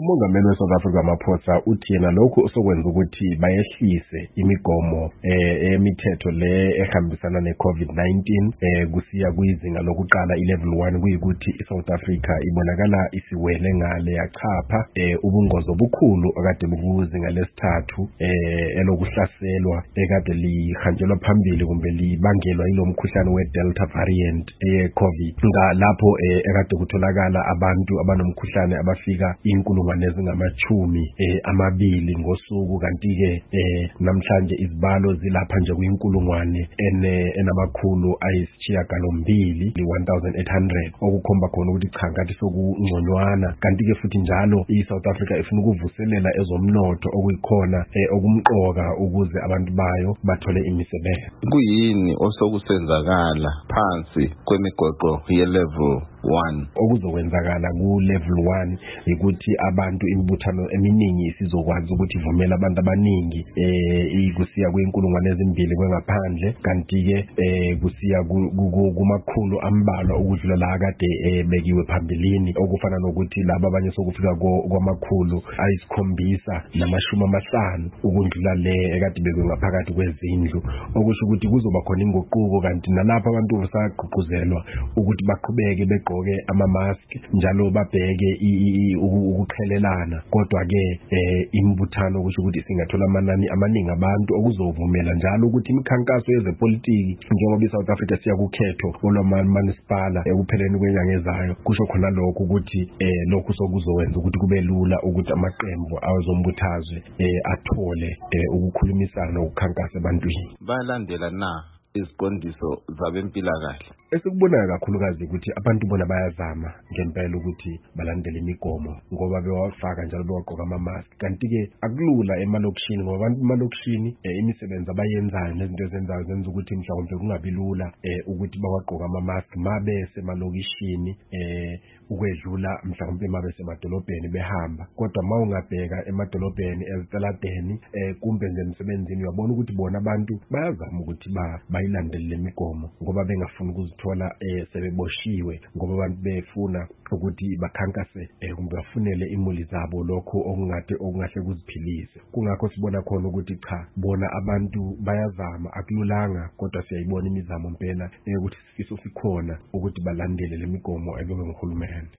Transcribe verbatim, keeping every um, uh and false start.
Umongameli we-South Africa Ramaphosa uthi yena lokhu osokwenza ukuthi bayehlise imigomo eh emithetho le ehambisana ne-COVID nineteen eh kusiya kuyizinga lokuqala i-level one kuyikuthi i-South Africa ibonakala isiwele ngale yachapha eh ubungozi obukhulu akade bukuzinga lesithathu eh elokuhlaselwa ekade lihanjelwa phambili kumbe libangelwa yilomkhuhlane we-Delta variant ye-COVID ngalapho eh ekade kutholakala abantu abanomkhuhlane abafika inkulungwane ezingamachumi eh amabili ngosuku kanti ke eh namhlanje izibalo zilapha nje kuyinkulungwane ene enamakhulu ayisishiyagalombili one thousand eight hundred okukhomba khona ukuthi cha ngathi sokungconywana kanti ke futhi njalo i-South Africa ifuna ukuvuselela ezomnotho okuyikhona eh okumqoka ukuze abantu bayo bathole imisebenzi. Kuyini osokusenzakala phansi kwemigoqo ye-level one okuzokwenzakala ku-level one ukuthi abantu imibuthano eminingi isizokwazi ukuthi ivumela abantu abaningi eh kusiya kwinkulungwane ezimbili kwengaphandle kanti ke eh kusiya kumakhulu ambalwa ukudlula la kade bekiwe phambilini okufana nokuthi laba abanye sokufika kwamakhulu ayisikhombisa namashumi amahlanu ukundlula le ekade bekwe ngaphakathi kwezindlu okusho ukuthi kuzoba khona inguquko kanti nalapha abantu basagqugquzelwa ukuthi baqhubeke begqoke ama-mask njalo babheke ukuqhelelana kodwa ke eh imbuthano kusho ukuthi singathola amanani amaningi abantu okuzovumela njalo ukuthi imikhankaso yezepolitiki njengoba iSouth Africa siya kukhetho olwamamunicipala ekupheleni kwenyanga ezayo kusho khona lokho ukuthi eh lokho sokuzowenza ukuthi kube lula ukuthi amaqembu azombuthaze eh athole ukukhulumisana ukukhankasa ebantwini balandela na iziqondiso zabempilakahle esikubonayo kakhulukazi ukuthi abantu bona bayazama ngempela ukuthi balandele imigomo ngoba bewafaka njalo bewagqoka ama-mask kanti ke akulula emalokishini ngoba abantu emalokishini imisebenzi abayenzayo nezinto ezenzayo zenza ukuthi mhlawumbe kungabi lula ukuthi bawagqoka ama-mask mabe semalokishini eh ukwedlula mhlawumbe mabe semadolobheni behamba kodwa mawungabheka emadolobheni ezitaladeni eh kumbe nje emsebenzini uyabona ukuthi bona abantu bayazama ukuthi ba bayilandele imigomo ngoba bengafuni ukuzithola eh sebeboshiwe ngoba abantu befuna ukuthi bakhankase eh kumbe bafunele imuli zabo lokho okungade okungahle kuziphilise kungakho sibona khona ukuthi cha bona abantu bayazama akululanga kodwa siyayibona imizamo impela ukuthi sifiso sikhona ukuthi balandele lemigomo ebekwe nguhulumeni.